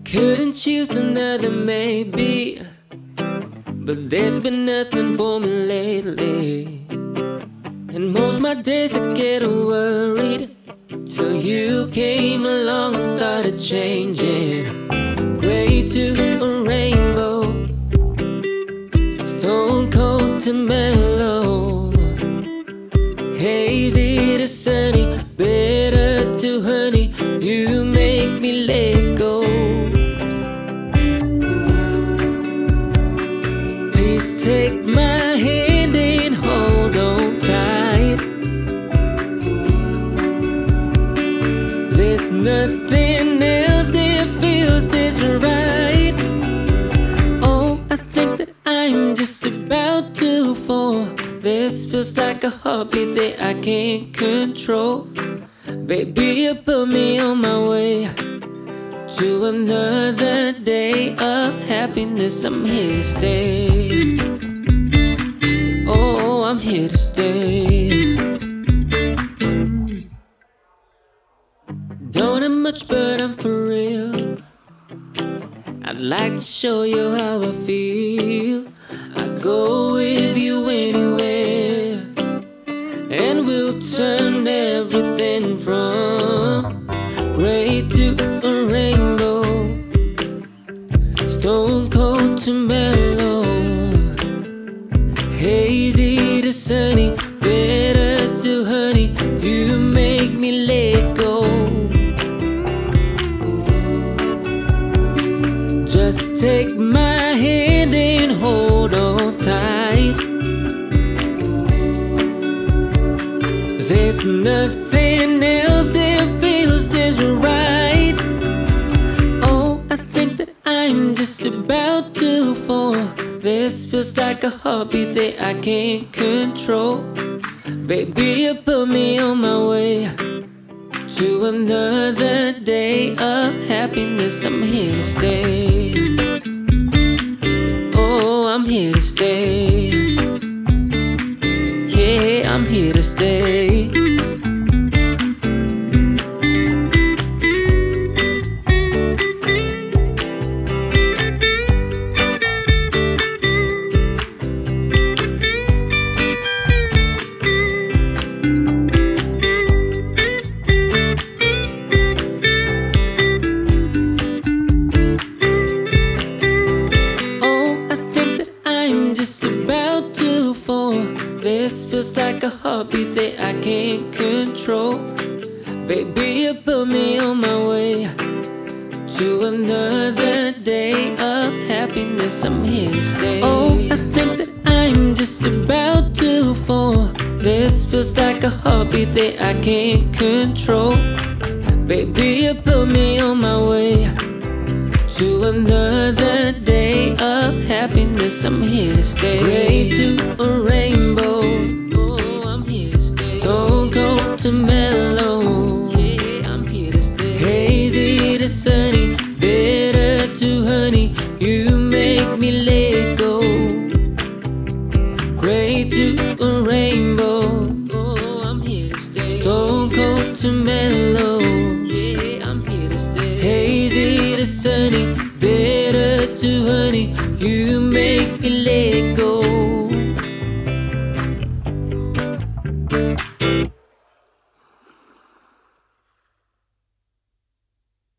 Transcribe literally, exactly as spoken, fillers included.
couldn't choose another maybe, but there's been nothing for me lately. And most my days I get worried till you came along and started changing. Gray to a rainbow, stone cold to mellow, hazy to sunny, bitter to honey. You make me let go. Please take my hand and hold on tight. There's nothing else that feels this right. Oh, I think that I'm just about to fall. This feels like a heartbeat that I can't control. Baby, you put me on my way to another day of happiness. I'm here to stay. Oh, I'm here to stay. Don't have much, but I'm for real. I'd like to show you how I feel. I go with you anywhere, and we'll turn everything from gray to a rainbow, stone cold to mellow, hazy to sunny, bitter to honey. You make me let go. Just take my hand and hold on tight. There's nothing else that feels this right. Oh, I think that I'm just about to fall. This feels like a heartbeat that I can't control. Baby, you put me on my way to another day of happiness. I'm here to stay. Oh, I'm here to stay. Yeah, I'm here to stay. This feels like a heartbeat that I can't control. Baby, you put me on my way to another day of happiness. I'm here to stay. Oh, I think that I'm just about to fall. This feels like a heartbeat that I can't control. Baby, you put me on my way to another day of happiness. I'm here to stay. Gray to a rainbow, oh, I'm here to stay. Stone cold to mellow, yeah, I'm here to stay. Hazy to sunny, bitter to honey. You make me let go. Gray to a rainbow, oh, I'm here to stay. Stone cold to mellow, yeah, I'm here to stay. Hazy to sunny, bitter to honey. You